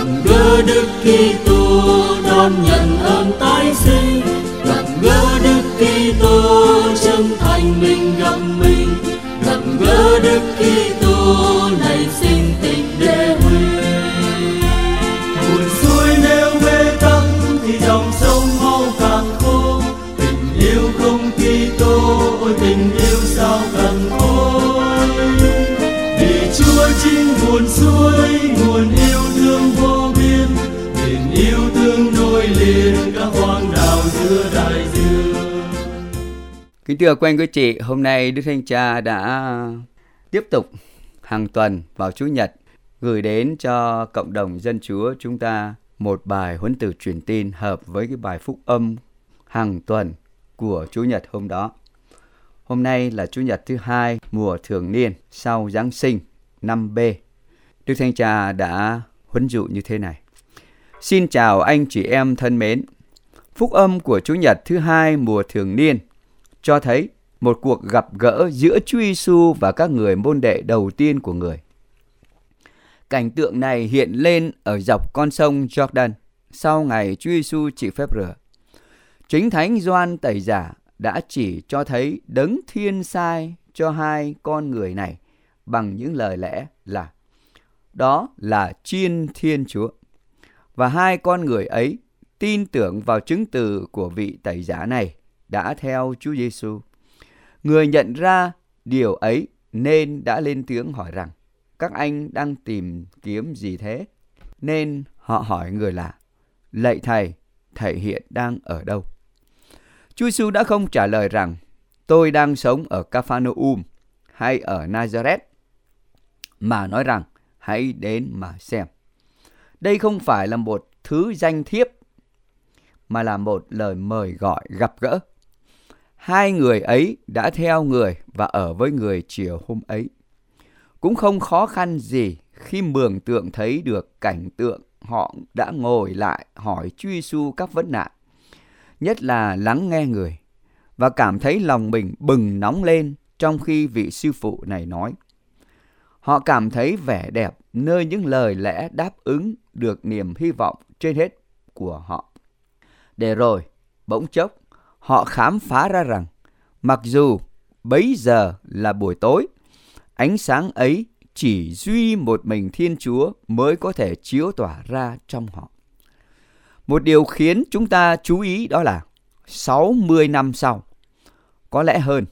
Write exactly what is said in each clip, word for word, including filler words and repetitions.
gặp gỡ Đức Kitô đón nhận ơn tái sinh, gặp gỡ Đức Kitô chân thành mình gặp mình, gặp gỡ Đức Kitô nảy sinh tình đệ huy. Nguồn suối nếu bế tắc thì dòng sông mau cạn khô, tình yêu không Kitô ôi tình yêu sao cần ôi. Vì Chúa chính nguồn suối, nguồn yêu thương vô biên, tình yêu thương nối liền các hoang đảo giữa đại dương. Kính thưa quý anh quý chị, hôm nay Đức Thánh Cha đã tiếp tục hàng tuần vào Chủ nhật gửi đến cho cộng đồng dân Chúa chúng ta một bài huấn từ truyền tin hợp với cái bài phúc âm hàng tuần của Chủ nhật hôm đó. Hôm nay là Chủ nhật thứ hai mùa thường niên sau Giáng sinh năm B. Đức Thánh Cha đã huấn dụ như thế này: Xin chào anh chị em thân mến. Phúc âm của Chủ nhật thứ hai mùa thường niên cho thấy một cuộc gặp gỡ giữa Chúa Giêsu và các người môn đệ đầu tiên của người. Cảnh tượng này hiện lên ở dọc con sông Jordan sau ngày Chúa Giêsu chịu phép rửa. Chính Thánh Gioan Tẩy Giả đã chỉ cho thấy đấng thiên sai cho hai con người này bằng những lời lẽ là: đó là Chiên Thiên Chúa. Và hai con người ấy tin tưởng vào chứng từ của vị Tẩy Giả này đã theo Chúa Giêsu. Người nhận ra điều ấy nên đã lên tiếng hỏi rằng: các anh đang tìm kiếm gì thế? Nên họ hỏi người lạ: lạy thầy, thầy hiện đang ở đâu? Chúa Giêsu đã không trả lời rằng: tôi đang sống ở Ca-pha-nơ-um hay ở Nazareth, mà nói rằng: hãy đến mà xem. Đây không phải là một thứ danh thiếp, mà là một lời mời gọi gặp gỡ. Hai người ấy đã theo người và ở với người chiều hôm ấy. Cũng không khó khăn gì khi mường tượng thấy được cảnh tượng họ đã ngồi lại hỏi Chúa Giêsu các vấn nạn, nhất là lắng nghe người, và cảm thấy lòng mình bừng nóng lên trong khi vị sư phụ này nói. Họ cảm thấy vẻ đẹp nơi những lời lẽ đáp ứng được niềm hy vọng trên hết của họ. Để rồi, bỗng chốc, họ khám phá ra rằng mặc dù bấy giờ là buổi tối, ánh sáng ấy chỉ duy một mình Thiên Chúa mới có thể chiếu tỏa ra trong họ. Một điều khiến chúng ta chú ý đó là sáu mươi năm sau, có lẽ hơn,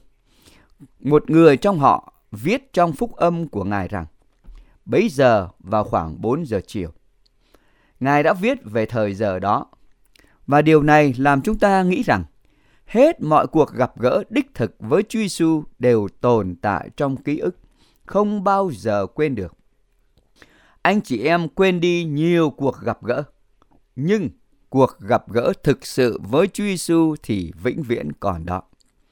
một người trong họ viết trong phúc âm của Ngài rằng bấy giờ vào khoảng bốn giờ chiều. Ngài đã viết về thời giờ đó, và điều này làm chúng ta nghĩ rằng hết mọi cuộc gặp gỡ đích thực với Chúa Giêsu đều tồn tại trong ký ức, không bao giờ quên được. Anh chị em quên đi nhiều cuộc gặp gỡ, nhưng cuộc gặp gỡ thực sự với Chúa Giêsu thì vĩnh viễn còn đó.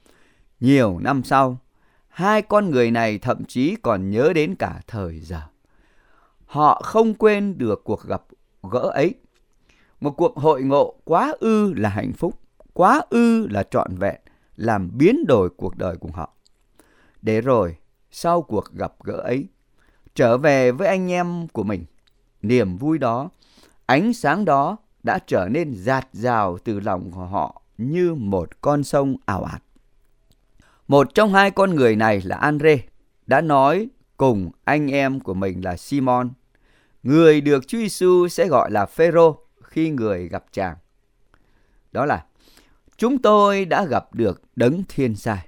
Nhiều năm sau, hai con người này thậm chí còn nhớ đến cả thời giờ. Họ không quên được cuộc gặp gỡ ấy. Một cuộc hội ngộ quá ư là hạnh phúc, quá ư là trọn vẹn, làm biến đổi cuộc đời của họ. Để rồi, sau cuộc gặp gỡ ấy, trở về với anh em của mình, niềm vui đó, ánh sáng đó đã trở nên dạt dào từ lòng của họ như một con sông ào ạt. Một trong hai con người này là Andre đã nói cùng anh em của mình là Simon, người được Chúa Giêsu sẽ gọi là Phêrô khi người gặp chàng. Đó là: chúng tôi đã gặp được đấng thiên sai.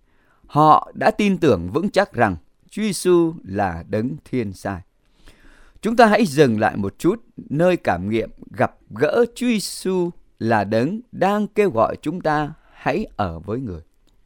Họ đã tin tưởng vững chắc rằng Chúa Giêsu là đấng thiên sai. Chúng ta hãy dừng lại một chút nơi cảm nghiệm gặp gỡ Chúa Giêsu là đấng đang kêu gọi chúng ta hãy ở với người.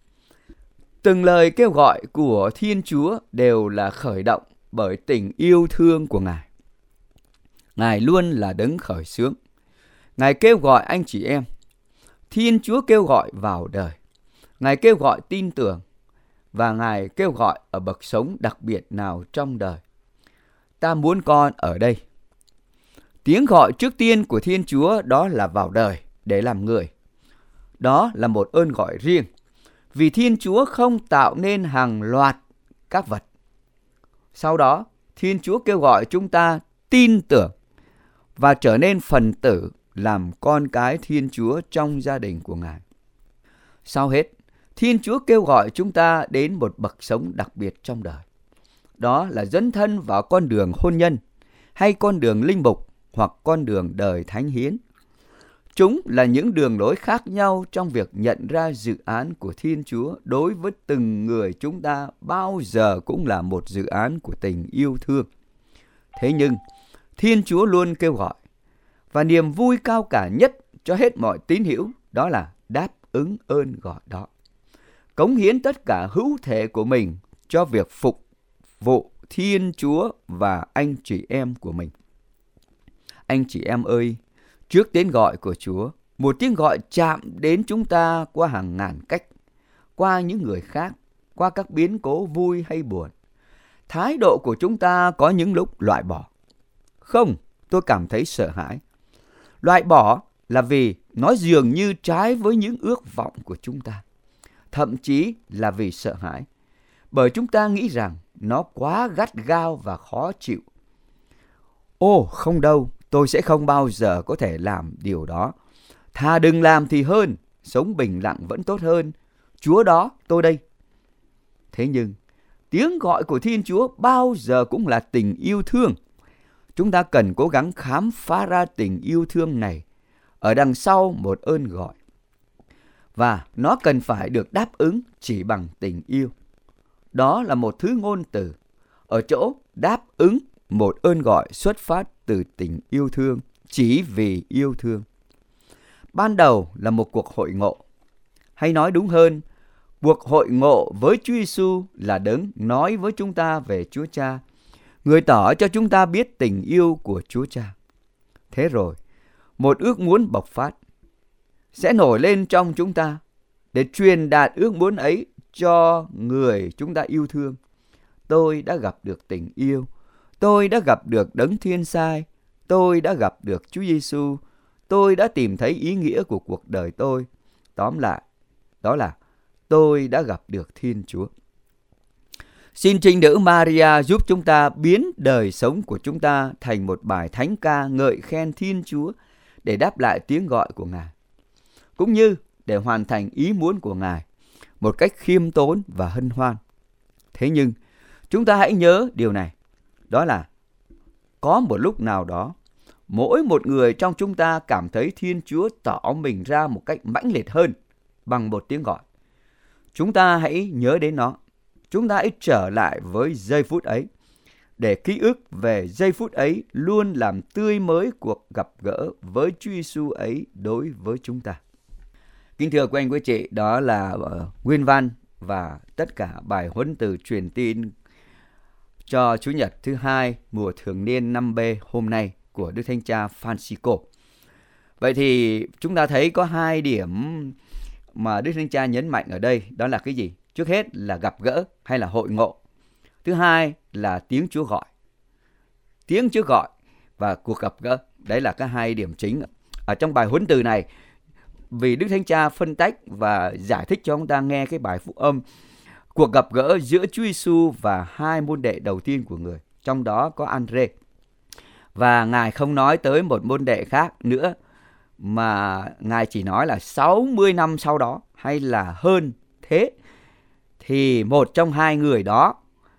Từng lời kêu gọi của Thiên Chúa đều là khởi động bởi tình yêu thương của Ngài. Ngài luôn là đấng khởi xướng. Ngài kêu gọi anh chị em. Thiên Chúa kêu gọi vào đời. Ngài kêu gọi tin tưởng. Và Ngài kêu gọi ở bậc sống đặc biệt nào trong đời. Ta muốn con ở đây. Tiếng gọi trước tiên của Thiên Chúa đó là vào đời để làm người. Đó là một ơn gọi riêng. Vì Thiên Chúa không tạo nên hàng loạt các vật. Sau đó, Thiên Chúa kêu gọi chúng ta tin tưởng. và trở nên phần tử làm con cái Thiên Chúa trong gia đình của Ngài. Sau hết, Thiên Chúa kêu gọi chúng ta đến một bậc sống đặc biệt trong đời. Đó là dấn thân vào con đường hôn nhân, hay con đường linh mục, hoặc con đường đời thánh hiến. Chúng là những đường lối khác nhau trong việc nhận ra dự án của Thiên Chúa đối với từng người chúng ta bao giờ cũng là một dự án của tình yêu thương. Thế nhưng, Thiên Chúa luôn kêu gọi, và niềm vui cao cả nhất cho hết mọi tín hữu đó là đáp ứng ơn gọi đó. Cống hiến tất cả hữu thể của mình cho việc phục vụ Thiên Chúa và anh chị em của mình. Anh chị em ơi, trước tiếng gọi của Chúa, một tiếng gọi chạm đến chúng ta qua hàng ngàn cách, qua những người khác, qua các biến cố vui hay buồn. Thái độ của chúng ta có những lúc loại bỏ. Không, tôi cảm thấy sợ hãi. Loại bỏ là vì nó dường như trái với những ước vọng của chúng ta. Thậm chí là vì sợ hãi, bởi chúng ta nghĩ rằng nó quá gắt gao và khó chịu. Ô, không đâu, tôi sẽ không bao giờ có thể làm điều đó. Thà đừng làm thì hơn, sống bình lặng vẫn tốt hơn. Chúa đó, tôi đây. Thế nhưng, tiếng gọi của Thiên Chúa bao giờ cũng là tình yêu thương. Chúng ta cần cố gắng khám phá ra tình yêu thương này ở đằng sau một ơn gọi. Và nó cần phải được đáp ứng chỉ bằng tình yêu. Đó là một thứ ngôn từ, ở chỗ đáp ứng một ơn gọi xuất phát từ tình yêu thương, chỉ vì yêu thương. Ban đầu là một cuộc hội ngộ, hay nói đúng hơn, cuộc hội ngộ với Chúa Giêsu là đấng nói với chúng ta về Chúa Cha, người tỏ cho chúng ta biết tình yêu của Chúa Cha. Thế rồi, một ước muốn bộc phát sẽ nổi lên trong chúng ta để truyền đạt ước muốn ấy cho người chúng ta yêu thương. Tôi đã gặp được tình yêu, tôi đã gặp được đấng thiên sai, tôi đã gặp được Chúa Giêsu, tôi đã tìm thấy ý nghĩa của cuộc đời tôi. Tóm lại, đó là tôi đã gặp được Thiên Chúa. Xin Trinh Nữ Maria giúp chúng ta biến đời sống của chúng ta thành một bài thánh ca ngợi khen Thiên Chúa để đáp lại tiếng gọi của Ngài, cũng như để hoàn thành ý muốn của Ngài một cách khiêm tốn và hân hoan. Thế nhưng, chúng ta hãy nhớ điều này, đó là có một lúc nào đó, mỗi một người trong chúng ta cảm thấy Thiên Chúa tỏ mình ra một cách mãnh liệt hơn bằng một tiếng gọi. Chúng ta hãy nhớ đến nó. Chúng ta hãy trở lại với giây phút ấy, để ký ức về giây phút ấy luôn làm tươi mới cuộc gặp gỡ với Chúa Giêsu ấy đối với chúng ta. Kính thưa quý anh quý chị, đó là uh, nguyên văn và tất cả bài huấn từ truyền tin cho Chủ nhật thứ hai mùa thường niên năm B hôm nay của Đức Thánh Cha Francisco. Vậy thì chúng ta thấy có hai điểm mà Đức Thánh Cha nhấn mạnh ở đây, đó là cái gì? Trước hết là gặp gỡ hay là hội ngộ. Thứ hai là tiếng Chúa gọi. Tiếng Chúa gọi và cuộc gặp gỡ. Đấy là các hai điểm chính. Ở trong bài huấn từ này, vì Đức Thánh Cha phân tách và giải thích cho chúng ta nghe cái bài phúc âm, cuộc gặp gỡ giữa Chúa Giêsu và hai môn đệ đầu tiên của người, trong đó có Andre. Và Ngài không nói tới một môn đệ khác nữa, mà Ngài chỉ nói là sáu mươi năm sau đó, hay là hơn thế, thì một trong hai người đó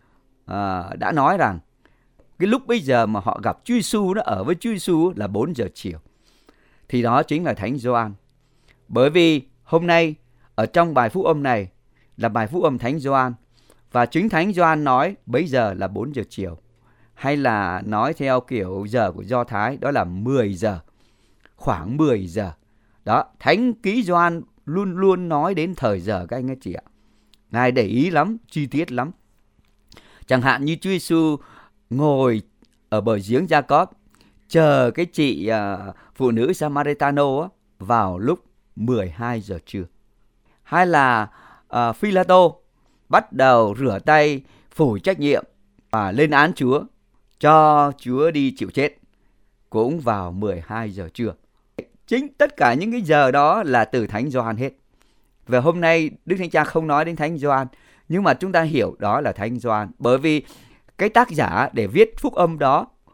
à, đã nói rằng cái lúc bây giờ mà họ gặp Chúa Giêsu, nó ở với Chúa Giêsu là bốn giờ chiều. Thì đó chính là Thánh Gioan. Bởi vì hôm nay ở trong bài phúc âm này là bài phúc âm Thánh Gioan, và chính Thánh Gioan nói bấy giờ là bốn giờ chiều, hay là nói theo kiểu giờ của Do Thái, đó là mười giờ, khoảng mười giờ. Đó, Thánh ký Gioan luôn luôn nói đến thời giờ các anh ấy chị ạ. Ngài để ý lắm, chi tiết lắm. Chẳng hạn như Chúa Giêsu ngồi ở bờ giếng Gia-cóp, chờ cái chị uh, phụ nữ Samaritano á, vào lúc mười hai giờ trưa. Hay là uh, Phi-la-tô bắt đầu rửa tay, phủ trách nhiệm và lên án Chúa, cho Chúa đi chịu chết, cũng vào mười hai giờ trưa. Chính tất cả những cái giờ đó là từ Thánh Gioan hết. Và hôm nay Đức Thánh Cha không nói đến Thánh Gioan, nhưng mà chúng ta hiểu đó là Thánh Gioan, bởi vì cái tác giả để viết phúc âm đó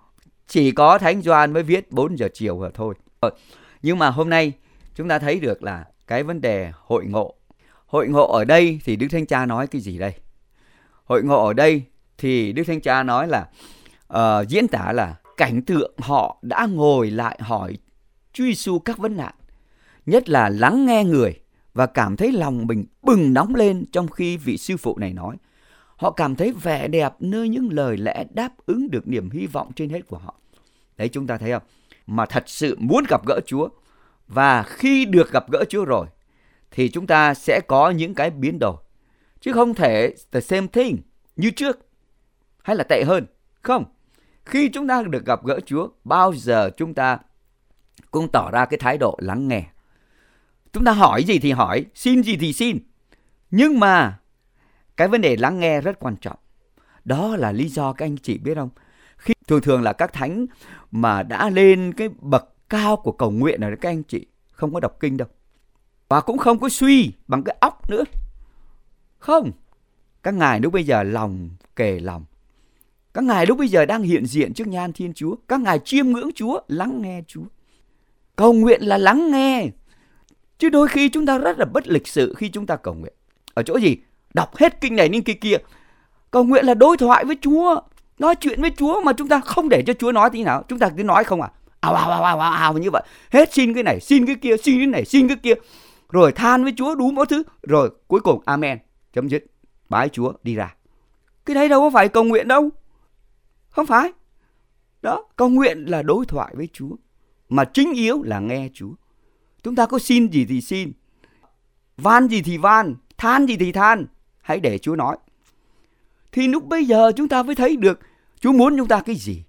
Chỉ có Thánh Gioan mới viết bốn giờ chiều rồi thôi. Nhưng mà hôm nay chúng ta thấy được là cái vấn đề hội ngộ. Hội ngộ ở đây thì Đức Thánh Cha nói cái gì đây? Hội ngộ ở đây thì Đức Thánh Cha nói là uh, diễn tả là cảnh tượng họ đã ngồi lại hỏi Chúa Giêsu các vấn nạn, nhất là lắng nghe người và cảm thấy lòng mình bừng nóng lên trong khi vị sư phụ này nói. Họ cảm thấy vẻ đẹp nơi những lời lẽ đáp ứng được niềm hy vọng trên hết của họ. Đấy, chúng ta thấy không? Mà thật sự muốn gặp gỡ Chúa, và khi được gặp gỡ Chúa rồi thì chúng ta sẽ có những cái biến đổi, chứ không thể the same thing như trước hay là tệ hơn. Không, khi chúng ta được gặp gỡ Chúa, bao giờ chúng ta cũng tỏ ra cái thái độ lắng nghe. Chúng ta hỏi gì thì hỏi, xin gì thì xin. Nhưng mà cái vấn đề lắng nghe rất quan trọng. Đó là lý do các anh chị biết không? Khi thường thường là các thánh mà đã lên cái bậc cao của cầu nguyện là các anh chị không có đọc kinh đâu, và cũng không có suy bằng cái óc nữa. Không, các ngài lúc bây giờ lòng kề lòng. Các ngài lúc bây giờ đang hiện diện trước nhan Thiên Chúa. Các ngài chiêm ngưỡng Chúa, lắng nghe Chúa. Cầu nguyện là lắng nghe. Chứ đôi khi chúng ta rất là bất lịch sự khi chúng ta cầu nguyện. Ở chỗ gì? Đọc hết kinh này đến kia kia. Cầu nguyện là đối thoại với Chúa, nói chuyện với Chúa, mà chúng ta không để cho Chúa nói tí nào. Chúng ta cứ nói không à? Ào ào ào ào ào như vậy. Hết xin cái này, xin cái kia, xin cái này, xin cái kia. Rồi than với Chúa đủ mọi thứ. Rồi cuối cùng amen, chấm dứt, bái Chúa đi ra. Cái đấy đâu có phải cầu nguyện đâu. Không phải. Đó, cầu nguyện là đối thoại với Chúa, mà chính yếu là nghe Chúa. Chúng ta có xin gì thì xin, van gì thì van, than gì thì than, hãy để Chúa nói. Thì lúc bây giờ chúng ta mới thấy được Chúa muốn chúng ta cái gì,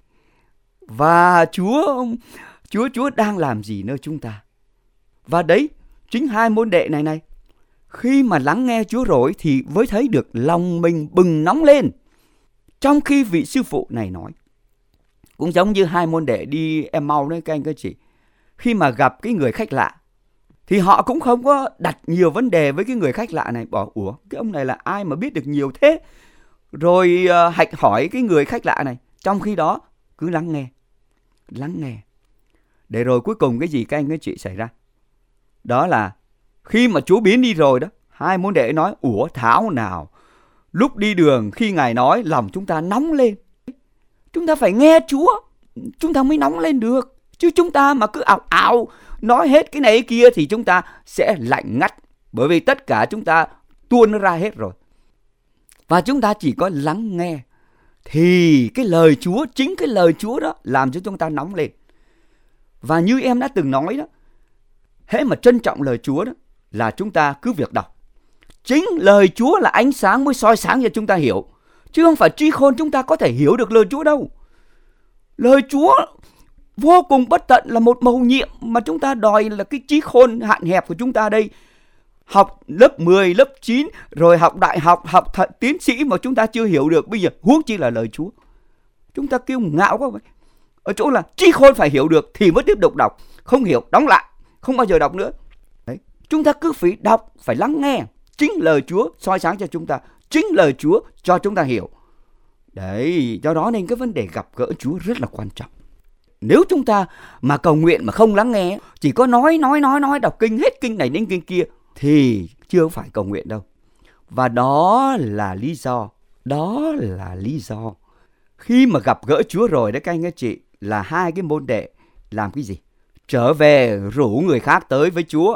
và Chúa Chúa Chúa đang làm gì nơi chúng ta. Và đấy, chính hai môn đệ này này, khi mà lắng nghe Chúa rồi thì mới thấy được lòng mình bừng nóng lên. Trong khi vị sư phụ này nói, cũng giống như hai môn đệ đi Em-mau đấy các anh các chị. Khi mà gặp cái người khách lạ thì họ cũng không có đặt nhiều vấn đề với cái người khách lạ này. Bảo, ủa, cái ông này là ai mà biết được nhiều thế? Rồi uh, hạch hỏi cái người khách lạ này. Trong khi đó, cứ lắng nghe. Lắng nghe. Để rồi cuối cùng cái gì các anh các chị xảy ra? Đó là khi mà Chúa biến đi rồi đó, hai môn đệ nói, ủa thảo nào lúc đi đường khi Ngài nói lòng chúng ta nóng lên. Chúng ta phải nghe Chúa, chúng ta mới nóng lên được. Chứ chúng ta mà cứ ảo ảo nói hết cái này cái kia thì chúng ta sẽ lạnh ngắt. Bởi vì tất cả chúng ta tuôn nó ra hết rồi. Và chúng ta chỉ có lắng nghe thì cái lời Chúa, chính cái lời Chúa đó làm cho chúng ta nóng lên. Và như em đã từng nói đó, hễ mà trân trọng lời Chúa đó là chúng ta cứ việc đọc. Chính lời Chúa là ánh sáng mới soi sáng cho chúng ta hiểu, chứ không phải trí khôn chúng ta có thể hiểu được lời Chúa đâu. Lời Chúa vô cùng bất tận, là một mầu nhiệm mà chúng ta đòi là cái trí khôn hạn hẹp của chúng ta đây. Học lớp mười, lớp chín, rồi học đại học, học th- tiến sĩ mà chúng ta chưa hiểu được, bây giờ huống chi là lời Chúa. Chúng ta kiêu ngạo quá vậy. Ở chỗ là trí khôn phải hiểu được thì mới tiếp tục đọc, không hiểu đóng lại, không bao giờ đọc nữa. Đấy. Chúng ta cứ phải đọc, phải lắng nghe. Chính lời Chúa soi sáng cho chúng ta, chính lời Chúa cho chúng ta hiểu. Đấy, do đó nên cái vấn đề gặp gỡ Chúa rất là quan trọng. Nếu chúng ta mà cầu nguyện mà không lắng nghe, chỉ có nói, nói, nói, nói, đọc kinh hết kinh này đến kinh kia, thì chưa phải cầu nguyện đâu. Và đó là lý do, đó là lý do. Khi mà gặp gỡ Chúa rồi đấy các anh các chị, là hai cái môn đệ làm cái gì? Trở về rủ người khác tới với Chúa.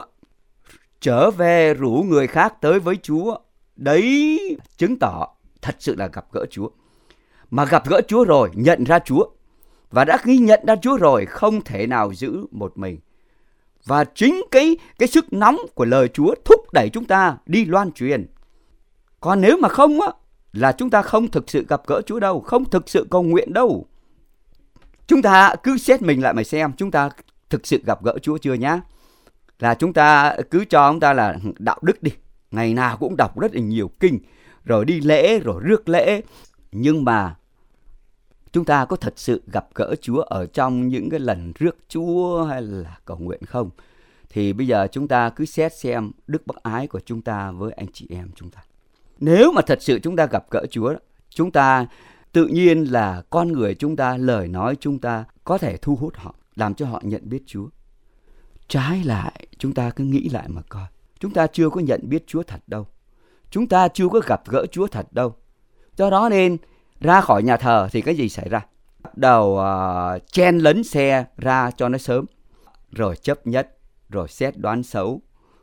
Trở về rủ người khác tới với Chúa. Đấy chứng tỏ thật sự là gặp gỡ Chúa. Mà gặp gỡ Chúa rồi, nhận ra Chúa. Và đã khi nhận ra Chúa rồi, không thể nào giữ một mình. Và chính cái, cái sức nóng của lời Chúa thúc đẩy chúng ta đi loan truyền. Còn nếu mà không á, là chúng ta không thực sự gặp gỡ Chúa đâu, không thực sự cầu nguyện đâu. Chúng ta cứ xét mình lại mà xem, chúng ta thực sự gặp gỡ Chúa chưa nhá. Là chúng ta cứ cho chúng ta là đạo đức đi. Ngày nào cũng đọc rất là nhiều kinh, rồi đi lễ, rồi rước lễ. Nhưng mà chúng ta có thật sự gặp gỡ Chúa ở trong những cái lần rước Chúa hay là cầu nguyện không? Thì bây giờ chúng ta cứ xét xem đức bác ái của chúng ta với anh chị em chúng ta. Nếu mà thật sự chúng ta gặp gỡ Chúa, chúng ta tự nhiên là con người chúng ta, lời nói chúng ta có thể thu hút họ, làm cho họ nhận biết Chúa. Trái lại, chúng ta cứ nghĩ lại mà coi. Chúng ta chưa có nhận biết Chúa thật đâu. Chúng ta chưa có gặp gỡ Chúa thật đâu. Do đó nên ra khỏi nhà thờ thì cái gì xảy ra? Bắt đầu uh, chen lấn xe ra cho nó sớm. Rồi chấp nhất, rồi xét đoán xấu,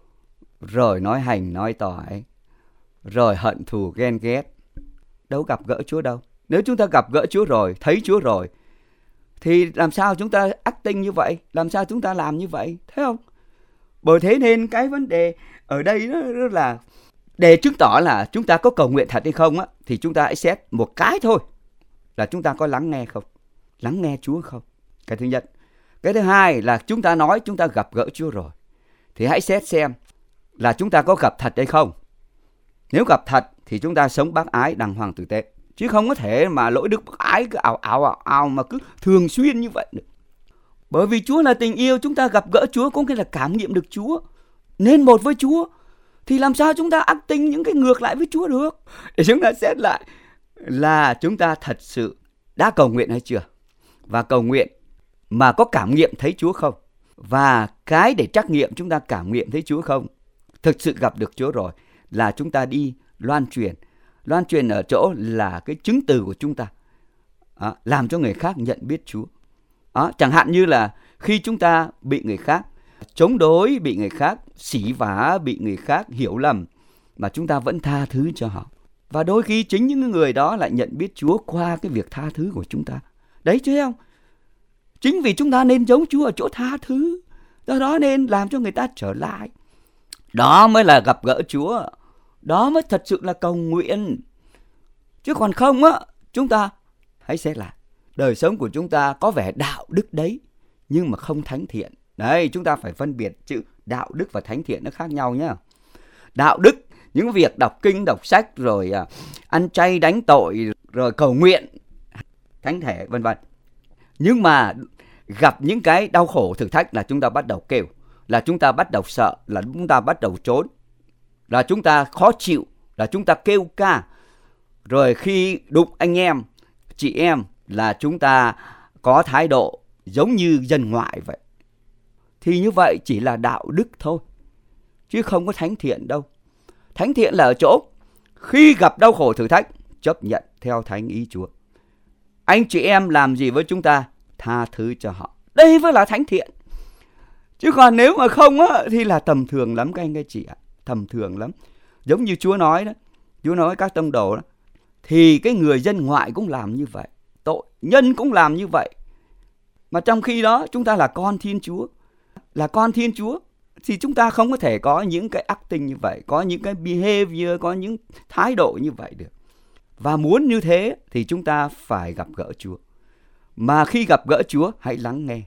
rồi nói hành nói tỏi, rồi hận thù ghen ghét. Đâu gặp gỡ Chúa đâu. Nếu chúng ta gặp gỡ Chúa rồi, thấy Chúa rồi, thì làm sao chúng ta acting như vậy? Làm sao chúng ta làm như vậy? Thấy không? Bởi thế nên cái vấn đề ở đây nó là để chứng tỏ là chúng ta có cầu nguyện thật hay không á, thì chúng ta hãy xét một cái thôi, là chúng ta có lắng nghe không? Lắng nghe Chúa không? Cái thứ nhất. Cái thứ hai là chúng ta nói chúng ta gặp gỡ Chúa rồi, thì hãy xét xem là chúng ta có gặp thật hay không. Nếu gặp thật thì chúng ta sống bác ái đàng hoàng tử tế. Chứ không có thể mà lỗi đức bác ái cứ ảo ảo ảo ảo mà cứ thường xuyên như vậy được. Bởi vì Chúa là tình yêu, chúng ta gặp gỡ Chúa có nghĩa là cảm nghiệm được Chúa, nên một với Chúa. Thì làm sao chúng ta acting những cái ngược lại với Chúa được? Để chúng ta xét lại là chúng ta thật sự đã cầu nguyện hay chưa? Và cầu nguyện mà có cảm nghiệm thấy Chúa không? Và cái để trắc nghiệm chúng ta cảm nghiệm thấy Chúa không? Thực sự gặp được Chúa rồi là chúng ta đi loan truyền. Loan truyền ở chỗ là cái chứng từ của chúng ta, à, làm cho người khác nhận biết Chúa. À, chẳng hạn như là khi chúng ta bị người khác chống đối, bị người khác sỉ vả, bị người khác hiểu lầm, mà chúng ta vẫn tha thứ cho họ. Và đôi khi chính những người đó lại nhận biết Chúa qua cái việc tha thứ của chúng ta. Đấy chứ không? Chính vì chúng ta nên giống Chúa ở chỗ tha thứ, do đó nên làm cho người ta trở lại. Đó mới là gặp gỡ Chúa. Đó mới thật sự là cầu nguyện. Chứ còn không á, chúng ta hãy xét lại. Đời sống của chúng ta có vẻ đạo đức đấy, nhưng mà không thánh thiện. Đấy, chúng ta phải phân biệt chữ đạo đức và thánh thiện nó khác nhau nhé. Đạo đức, những việc đọc kinh, đọc sách, rồi à, ăn chay đánh tội, rồi cầu nguyện, thánh thể, vân vân. Nhưng mà gặp những cái đau khổ thử thách là chúng ta bắt đầu kêu, là chúng ta bắt đầu sợ, là chúng ta bắt đầu trốn, là chúng ta khó chịu, là chúng ta kêu ca. Rồi khi đụng anh em, chị em là chúng ta có thái độ giống như dân ngoại vậy. Thì như vậy chỉ là đạo đức thôi, chứ không có thánh thiện đâu. Thánh thiện là ở chỗ khi gặp đau khổ thử thách, chấp nhận theo thánh ý Chúa. Anh chị em làm gì với chúng ta, tha thứ cho họ. Đây mới là thánh thiện. Chứ còn nếu mà không á, thì là tầm thường lắm các anh các chị ạ. Tầm thường lắm. Giống như Chúa nói đó, Chúa nói các tông đồ đó, thì cái người dân ngoại cũng làm như vậy, tội nhân cũng làm như vậy. Mà trong khi đó chúng ta là con Thiên Chúa, là con Thiên Chúa, thì chúng ta không có thể có những cái acting như vậy, có những cái behavior, có những thái độ như vậy được. Và muốn như thế thì chúng ta phải gặp gỡ Chúa. Mà khi gặp gỡ Chúa, hãy lắng nghe.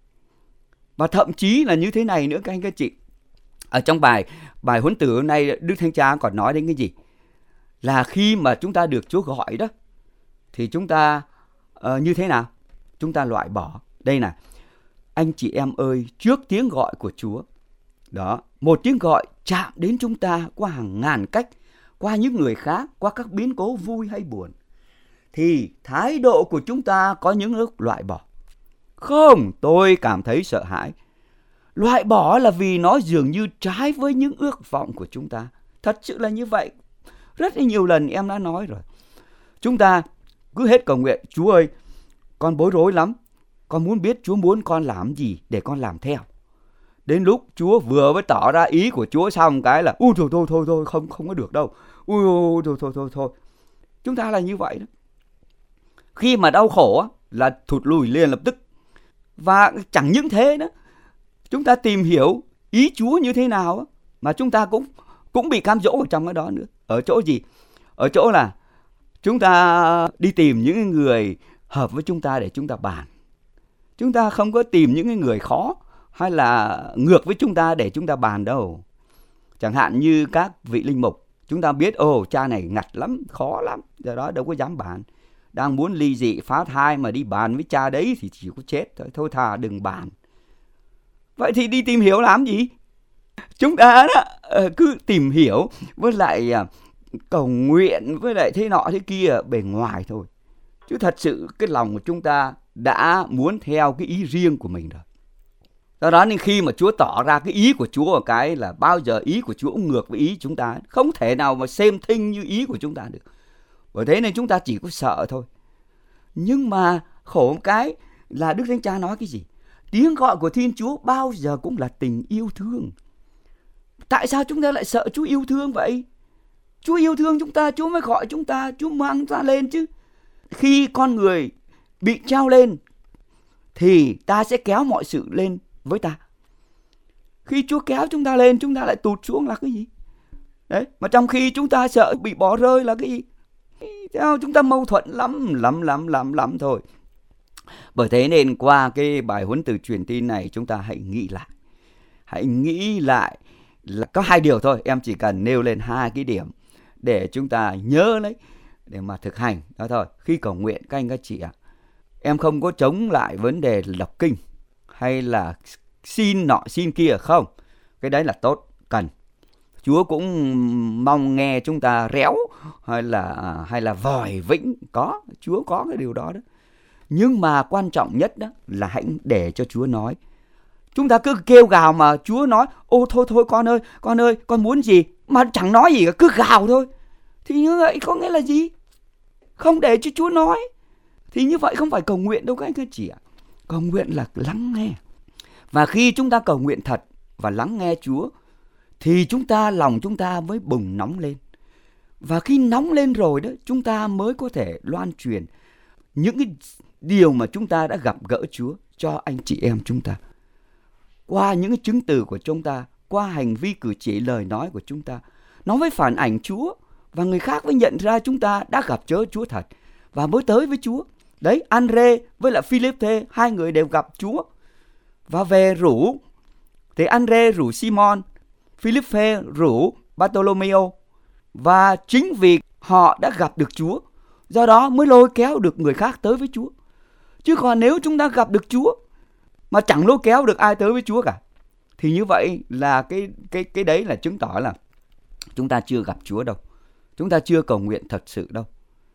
Và thậm chí là như thế này nữa các anh các chị. Ở trong bài bài huấn tử hôm nay, Đức Thánh Cha còn nói đến cái gì? Là khi mà chúng ta được Chúa gọi đó, thì chúng ta uh, như thế nào? Chúng ta loại bỏ. Đây này, anh chị em ơi, trước tiếng gọi của Chúa, đó, một tiếng gọi chạm đến chúng ta qua hàng ngàn cách, qua những người khác, qua các biến cố vui hay buồn, thì thái độ của chúng ta có những lúc loại bỏ. Không, tôi cảm thấy sợ hãi. Loại bỏ là vì nó dường như trái với những ước vọng của chúng ta. Thật sự là như vậy. Rất là nhiều lần em đã nói rồi. Chúng ta cứ hết cầu nguyện, Chúa ơi, con bối rối lắm, con muốn biết Chúa muốn con làm gì để con làm theo. Đến lúc Chúa vừa mới tỏ ra ý của Chúa xong cái là ui thôi thôi thôi thôi không không có được đâu. Ui thôi thôi thôi thôi. Chúng ta là như vậy đó. Khi mà đau khổ là thụt lùi liền lập tức. Và chẳng những thế nữa, chúng ta tìm hiểu ý Chúa như thế nào mà chúng ta cũng cũng bị cám dỗ ở trong cái đó nữa. Ở chỗ gì? Ở chỗ là chúng ta đi tìm những người hợp với chúng ta để chúng ta bàn. Chúng ta không có tìm những người khó hay là ngược với chúng ta để chúng ta bàn đâu. Chẳng hạn như các vị linh mục, chúng ta biết ồ cha này ngặt lắm, khó lắm, do đó đâu có dám bàn. Đang muốn ly dị phá thai mà đi bàn với cha đấy thì chỉ có chết thôi, thôi thà đừng bàn. Vậy thì đi tìm hiểu làm gì? Chúng ta đó, cứ tìm hiểu với lại cầu nguyện với lại thế nọ thế kia bề ngoài thôi. Chứ thật sự cái lòng của chúng ta đã muốn theo cái ý riêng của mình rồi. Do đó nên khi mà Chúa tỏ ra cái ý của Chúa một cái là bao giờ ý của Chúa cũng ngược với ý chúng ta. Không thể nào mà same thing như ý của chúng ta được. Bởi thế nên chúng ta chỉ có sợ thôi. Nhưng mà khổ một cái là Đức Thánh Cha nói cái gì? Tiếng gọi của Thiên Chúa bao giờ cũng là tình yêu thương. Tại sao chúng ta lại sợ Chúa yêu thương vậy? Chúa yêu thương chúng ta, Chúa mới gọi chúng ta, Chúa mang chúng ta lên chứ. Khi con người bị treo lên thì ta sẽ kéo mọi sự lên với ta. Khi Chúa kéo chúng ta lên, chúng ta lại tụt xuống là cái gì? Đấy, mà trong khi chúng ta sợ bị bỏ rơi là cái gì? Theo chúng ta mâu thuẫn lắm, lắm, lắm, lắm, lắm thôi. Bởi thế nên qua cái bài huấn từ truyền tin này chúng ta hãy nghĩ lại. Hãy nghĩ lại là có hai điều thôi. Em chỉ cần nêu lên hai cái điểm để chúng ta nhớ lấy, để mà thực hành. Đó thôi. Khi cầu nguyện các anh các chị ạ, em không có chống lại vấn đề đọc kinh hay là xin nọ xin kia không. Cái đấy là tốt, cần. Chúa cũng mong nghe chúng ta réo hay là hay là vòi vĩnh, có, Chúa có cái điều đó đó. Nhưng mà quan trọng nhất đó là hãy để cho Chúa nói. Chúng ta cứ kêu gào mà Chúa nói, ô thôi thôi con ơi, con ơi, con muốn gì, mà chẳng nói gì cả, cứ gào thôi. Thì như vậy có nghĩa là gì? Không để cho Chúa nói. Thì như vậy không phải cầu nguyện đâu các anh các chị ạ. Cầu nguyện là lắng nghe. Và khi chúng ta cầu nguyện thật và lắng nghe Chúa, thì chúng ta, lòng chúng ta mới bùng nóng lên. Và khi nóng lên rồi đó, chúng ta mới có thể loan truyền những cái điều mà chúng ta đã gặp gỡ Chúa cho anh chị em chúng ta. Qua những cái chứng từ của chúng ta, qua hành vi cử chỉ lời nói của chúng ta, nó mới phản ảnh Chúa. Và người khác mới nhận ra chúng ta đã gặp chớ Chúa thật và mới tới với Chúa. Đấy, Andre với lại Philippe, hai người đều gặp Chúa. Và về rủ, thì Andre rủ Simon, Philippe rủ Bartolomeo. Và chính vì họ đã gặp được Chúa, do đó mới lôi kéo được người khác tới với Chúa. Chứ còn nếu chúng ta gặp được Chúa mà chẳng lôi kéo được ai tới với Chúa cả, thì như vậy là cái, cái, cái đấy là chứng tỏ là chúng ta chưa gặp Chúa đâu. Chúng ta chưa cầu nguyện thật sự đâu.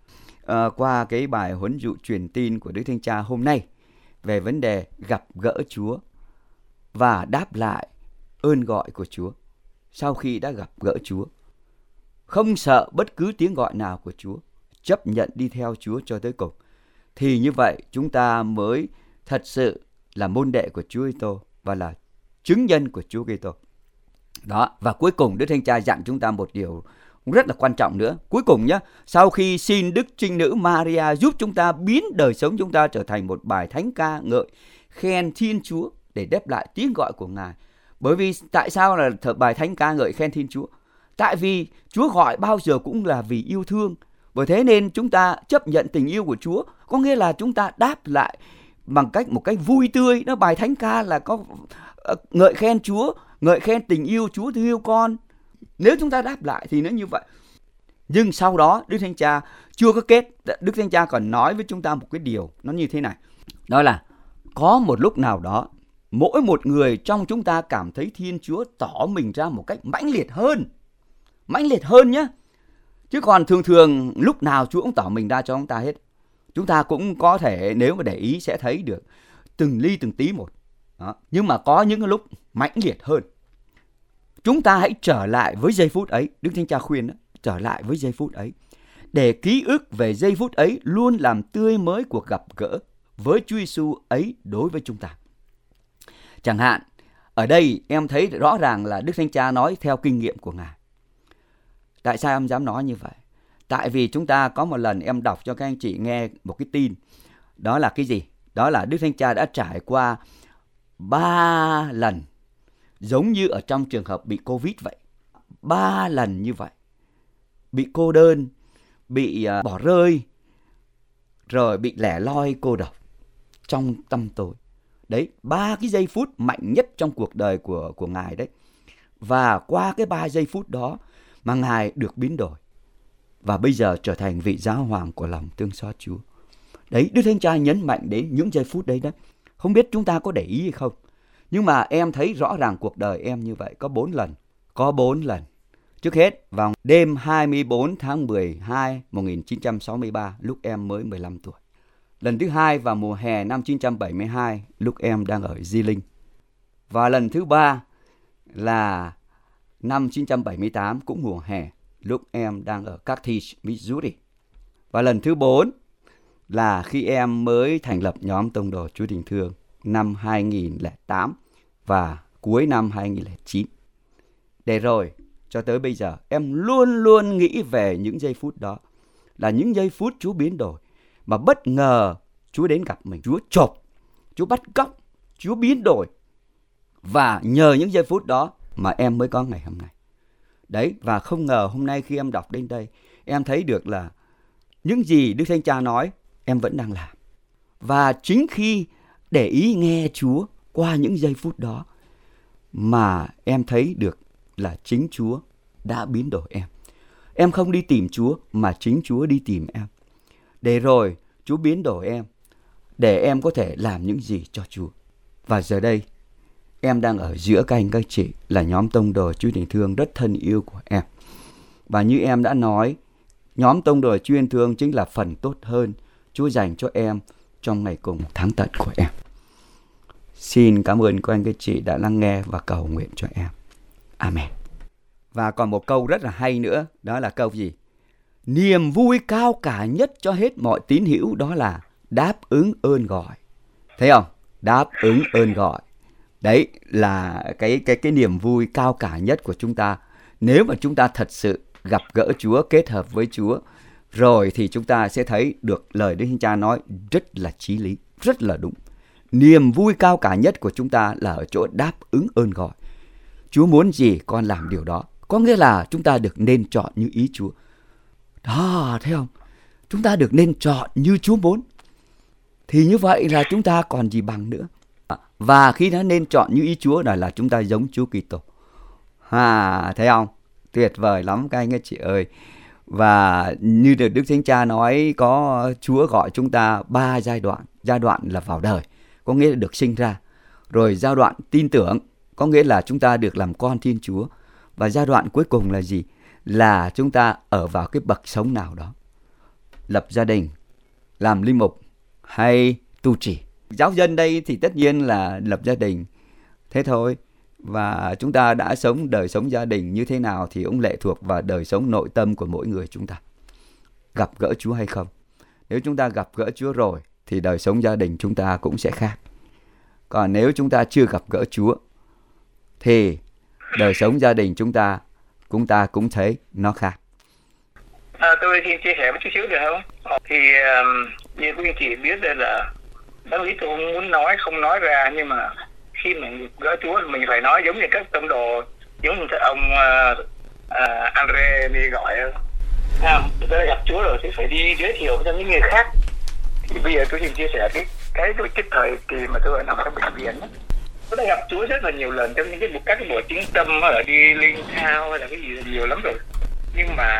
À, qua cái bài huấn dụ truyền tin của Đức Thánh Cha hôm nay về vấn đề gặp gỡ Chúa và đáp lại ơn gọi của Chúa sau khi đã gặp gỡ Chúa. Không sợ bất cứ tiếng gọi nào của Chúa, chấp nhận đi theo Chúa cho tới cùng. Thì như vậy chúng ta mới thật sự là môn đệ của Chúa Kitô và là chứng nhân của Chúa Kitô. Đó, và cuối cùng Đức Thánh Cha dặn chúng ta một điều rất là quan trọng nữa. Cuối cùng nhé, sau khi xin Đức Trinh Nữ Maria giúp chúng ta biến đời sống chúng ta trở thành một bài thánh ca ngợi khen Thiên Chúa để đáp lại tiếng gọi của Ngài. Bởi vì tại sao là bài thánh ca ngợi khen Thiên Chúa? Tại vì Chúa gọi bao giờ cũng là vì yêu thương. Bởi thế nên chúng ta chấp nhận tình yêu của Chúa, có nghĩa là chúng ta đáp lại bằng cách một cách vui tươi. Nó bài thánh ca là có ngợi khen Chúa, ngợi khen tình yêu Chúa thương yêu con. Nếu chúng ta đáp lại thì nó như vậy. Nhưng sau đó Đức Thánh Cha chưa có kết. Đức Thánh Cha còn nói với chúng ta một cái điều nó như thế này. Đó là có một lúc nào đó mỗi một người trong chúng ta cảm thấy Thiên Chúa tỏ mình ra một cách mãnh liệt hơn. Mãnh liệt hơn nhé. Chứ còn thường thường lúc nào Chúa cũng tỏ mình ra cho chúng ta hết. Chúng ta cũng có thể nếu mà để ý sẽ thấy được từng ly từng tí một. Đó. Nhưng mà có những lúc mãnh liệt hơn. Chúng ta hãy trở lại với giây phút ấy. Đức Thánh Cha khuyên đó, trở lại với giây phút ấy. Để ký ức về giây phút ấy luôn làm tươi mới cuộc gặp gỡ với Chúa Giêsu ấy đối với chúng ta. Chẳng hạn, ở đây em thấy rõ ràng là Đức Thánh Cha nói theo kinh nghiệm của Ngài. Tại sao em dám nói như vậy? Tại vì chúng ta có một lần em đọc cho các anh chị nghe một cái tin. Đó là cái gì? Đó là Đức Thánh Cha đã trải qua ba lần giống như ở trong trường hợp bị Covid vậy. Ba lần như vậy. Bị cô đơn, bị uh, bỏ rơi, rồi bị lẻ loi cô độc trong tâm tối. Đấy, ba cái giây phút mạnh nhất trong cuộc đời của, của Ngài đấy. Và qua cái ba giây phút đó mà Ngài được biến đổi. Và bây giờ trở thành vị giáo hoàng của lòng thương xót Chúa. Đấy, Đức Thánh Cha nhấn mạnh đến những giây phút đấy đấy. Không biết chúng ta có để ý hay không? Nhưng mà em thấy rõ ràng cuộc đời em như vậy. Có bốn lần. Có bốn lần. Trước hết, vào đêm hai mươi tư tháng mười hai năm một nghìn chín trăm sáu mươi ba, lúc em mới mười lăm tuổi. Lần thứ hai vào mùa hè năm chín trăm bảy mươi hai, lúc em đang ở Di Linh. Và lần thứ ba là năm chín trăm bảy mươi tám, cũng mùa hè, lúc em đang ở Carthage, Missouri. Và lần thứ bốn là khi em mới thành lập nhóm Tông đồ Chúa Tình Thương năm hai nghìn lẻ tám và cuối năm hai nghìn lẻ chín. Để rồi, cho tới bây giờ, em luôn luôn nghĩ về những giây phút đó. Là những giây phút Chúa biến đổi. Mà bất ngờ Chúa đến gặp mình. Chúa chộp, Chúa bắt cóc, Chúa biến đổi. Và nhờ những giây phút đó mà em mới có ngày hôm nay. Đấy, và không ngờ hôm nay khi em đọc đến đây, em thấy được là những gì Đức Thánh Cha nói, em vẫn đang làm. Và chính khi để ý nghe Chúa qua những giây phút đó, mà em thấy được là chính Chúa đã biến đổi em. Em không đi tìm Chúa, mà chính Chúa đi tìm em. Để rồi Chúa biến đổi em, để em có thể làm những gì cho Chúa. Và giờ đây, em đang ở giữa các anh các chị là nhóm Tông đồ Chúa Tình Thương rất thân yêu của em. Và như em đã nói, nhóm Tông đồ Chúa Tình Thương chính là phần tốt hơn Chúa dành cho em trong ngày cùng tháng tận của em. Xin cảm ơn các anh các chị đã lắng nghe và cầu nguyện cho em. Amen. Và còn một câu rất là hay nữa, đó là câu gì? Niềm vui cao cả nhất cho hết mọi tín hữu đó là đáp ứng ơn gọi. Thấy không? Đáp ứng ơn gọi. Đấy là cái, cái, cái niềm vui cao cả nhất của chúng ta. Nếu mà chúng ta thật sự gặp gỡ Chúa, kết hợp với Chúa, rồi thì chúng ta sẽ thấy được lời Đức Thánh Cha nói rất là chí lý, rất là đúng. Niềm vui cao cả nhất của chúng ta là ở chỗ đáp ứng ơn gọi. Chúa muốn gì con làm điều đó. Có nghĩa là chúng ta được nên chọn như ý Chúa. Đó, thấy không? Chúng ta được nên chọn như Chúa muốn. Thì như vậy là chúng ta còn gì bằng nữa. Và khi nó nên chọn như ý Chúa là, là chúng ta giống Chúa Kitô. À, thấy không? Tuyệt vời lắm các anh các chị ơi. Và như được Đức Thánh Cha nói, có Chúa gọi chúng ta ba giai đoạn. Giai đoạn là vào đời, có nghĩa là được sinh ra. Rồi giai đoạn tin tưởng, có nghĩa là chúng ta được làm con Thiên Chúa. Và giai đoạn cuối cùng là gì? Là chúng ta ở vào cái bậc sống nào đó. Lập gia đình, làm linh mục hay tu trì. Giáo dân đây thì tất nhiên là lập gia đình. Thế thôi. Và chúng ta đã sống đời sống gia đình như thế nào thì cũng lệ thuộc vào đời sống nội tâm của mỗi người chúng ta. Gặp gỡ Chúa hay không? Nếu chúng ta gặp gỡ Chúa rồi thì đời sống gia đình chúng ta cũng sẽ khác. Còn nếu chúng ta chưa gặp gỡ Chúa thì đời sống gia đình chúng ta chúng ta cũng thấy nó khác. À, tôi xin chia sẻ một chút xíu được không? Thì uh, như quý anh chị biết đây là đáng lý tôi không muốn nói, không nói ra, nhưng mà khi mình gỡ Chúa mình phải nói giống như các tông đồ, giống như ông uh, uh, Andre đi gọi à, tôi đã gặp Chúa rồi thì phải đi giới thiệu cho những người khác. Thì bây giờ tôi xin chia sẻ cái cái cái, cái thời kỳ mà tôi ở nằm trong bệnh viện đó. Tôi đã gặp Chúa rất là nhiều lần trong những cái các cái buổi chứng tâm hay là đi linh thao hay là cái gì nhiều lắm rồi, nhưng mà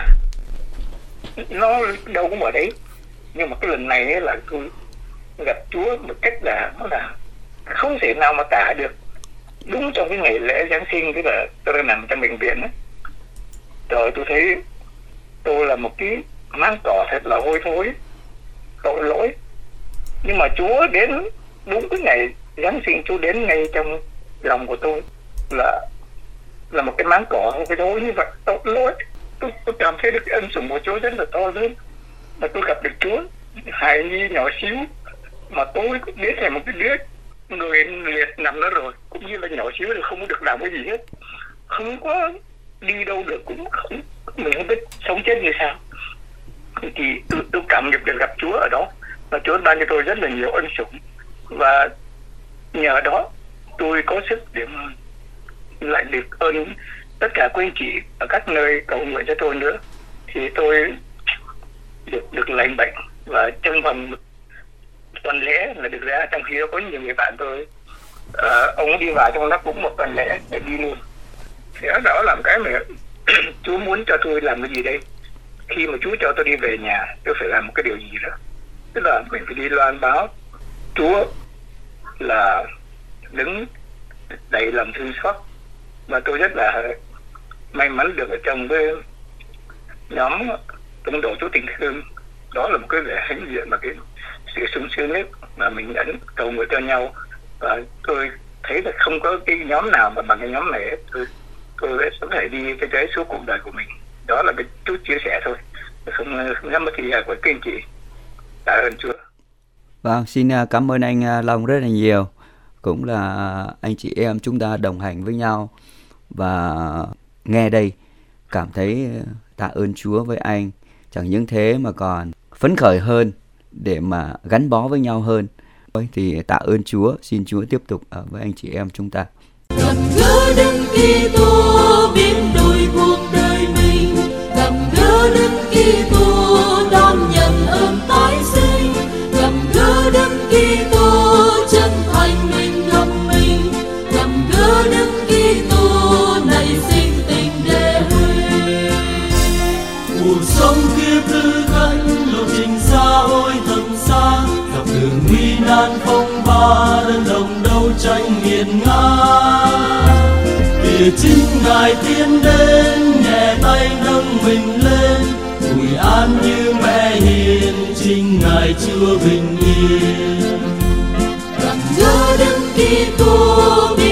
nó đâu cũng ở đấy. Nhưng mà cái lần này ấy là tôi gặp Chúa một cách là nó là không thể nào mà tả được. Đúng trong cái ngày lễ Giáng sinh, tức là tôi đang nằm trong bệnh viện ấy. Rồi tôi thấy tôi là một cái máng cỏ thật là hôi thối, tội lỗi. Nhưng mà Chúa đến đúng cái ngày Giáng sinh, Chúa đến ngay trong lòng của tôi là là một cái máng cỏ hôi thối như vậy, tội lỗi. Tôi, tôi cảm thấy được cái ân sủng của Chúa rất là to lớn. Và tôi gặp được Chúa, hài nhi nhỏ xíu mà tôi cũng biến thành một cái đứa người liệt nằm đó rồi, cũng như là nhỏ xíu thì không được làm cái gì hết, không có đi đâu được, cũng không, mình không biết sống chết như sao. Thì tôi, tôi cảm nhận được gặp Chúa ở đó, và Chúa ban cho tôi rất là nhiều ân sủng, và nhờ đó tôi có sức để mà lại được ơn tất cả quý anh chị ở các nơi cầu nguyện cho tôi nữa. Thì tôi được được lành bệnh, và trong vòng một tuần lễ là được ra, trong khi đó có nhiều người bạn tôi uh, ông đi vào trong đó cũng một tuần lễ để đi luôn. Thì đó là một cái mà Chúa muốn cho tôi làm cái gì đây. Khi mà Chúa cho tôi đi về nhà, tôi phải làm một cái điều gì đó, tức là mình phải đi loan báo Chúa là đứng đầy lòng thương xót. Và tôi rất là may mắn được ở trong cái nhóm tông đồ Chúa Tình Thương. Đó là một cái lễ hãnh diện và cái sự sung sướng nhất mà mình ấn cầu nguyện cho nhau, và tôi thấy là không có cái nhóm nào mà bằng cái nhóm này. Tôi tôi sẽ phải đi cái trái suốt cuộc đời của mình. Đó là cái chút chia sẻ thôi, không không dám mất thời gian của các anh chị. Tạ ơn Chúa. Vâng, xin cảm ơn anh Long rất là nhiều. Cũng là anh chị em chúng ta đồng hành với nhau, và nghe đây cảm thấy tạ ơn Chúa với anh. Chẳng những thế mà còn phấn khởi hơn để mà gắn bó với nhau hơn. Thì tạ ơn Chúa, xin Chúa tiếp tục ở với anh chị em chúng ta. Gặp gỡ Đức Kitô biến đổi cuộc đời mình, gặp gỡ Đức Kitô đón nhận ơn tái sinh, gặp gỡ Đức Kitô chân thành mình gặp mình, gặp gỡ Đức Kitô nảy sinh tình đệ huy. Cuộc sống kiếp tư cách lộ trình xa ôi thật xa, dọc đường nguy nan phong ba đơn đồng đấu tranh nghiền ngã. Địa chính Ngài tiến đến, nhẹ tay nâng mình lên, ủi an như mẹ hiền, chính Ngài Chúa bình yên. Gặp gỡ Đức Kitô